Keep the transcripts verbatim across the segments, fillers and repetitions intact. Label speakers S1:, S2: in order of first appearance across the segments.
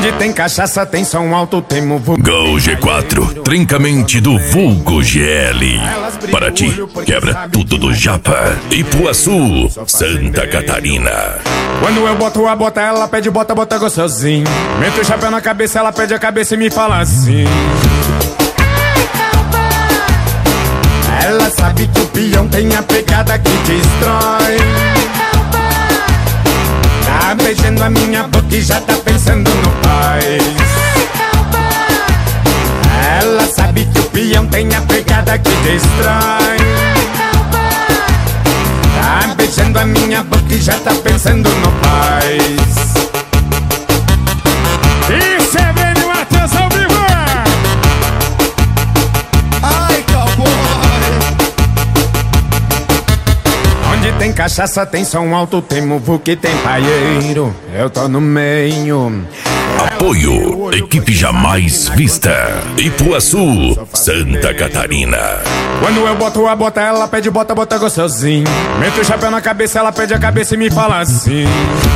S1: Onde tem cachaça, tem som alto, tem muvu.
S2: Gol G quatro, trincamente do vulgo G L. Paraty, quebra tudo do Japa. Ipuaçu, Santa Catarina.
S1: Quando eu boto a bota, ela pede bota, bota gostosinho. Meto o chapéu na cabeça, ela pede a cabeça e me fala assim. Ela sabe que o peão tem a pegada que destrói. Tá beijando a minha boca e já tá pensando no pai. Ela sabe que o peão tem a pegada que destrói. Tá beijando a minha boca e já tá pensando no pai. Isso é bem de Matheus ao vivo.
S3: Ai, cowboy.
S1: Onde tem cachaça, tem som alto, tem muvuque, tem paieiro. Eu tô no meio.
S2: Apoio, equipe jamais vista. Ipuaçu, Santa Catarina.
S1: Quando eu boto a bota, ela pede bota, bota gostosinho. Meto o chapéu na cabeça, ela pede a cabeça e me fala assim.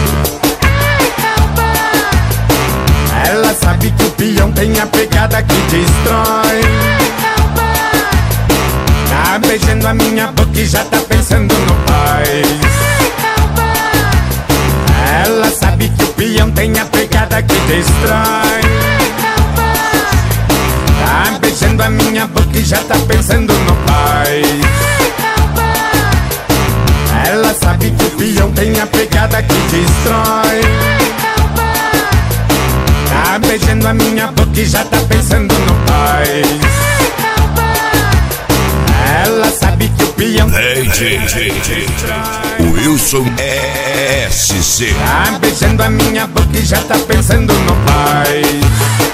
S1: Ela sabe que o peão tem a pegada que destrói. Tá beijando a minha boca e já tá pensando no pai. Ela sabe que o peão tem a pegada que destrói. Tá beijando a minha boca e já tá pensando no pai. Ela sabe que o peão tem a pegada que destrói. Tá beijando a minha boca e já tá pensando no pai. Ela sabe que o peão
S2: Hey, J, J, J, Wilson S C.
S1: tá beijando a minha boca e já tá pensando no pai.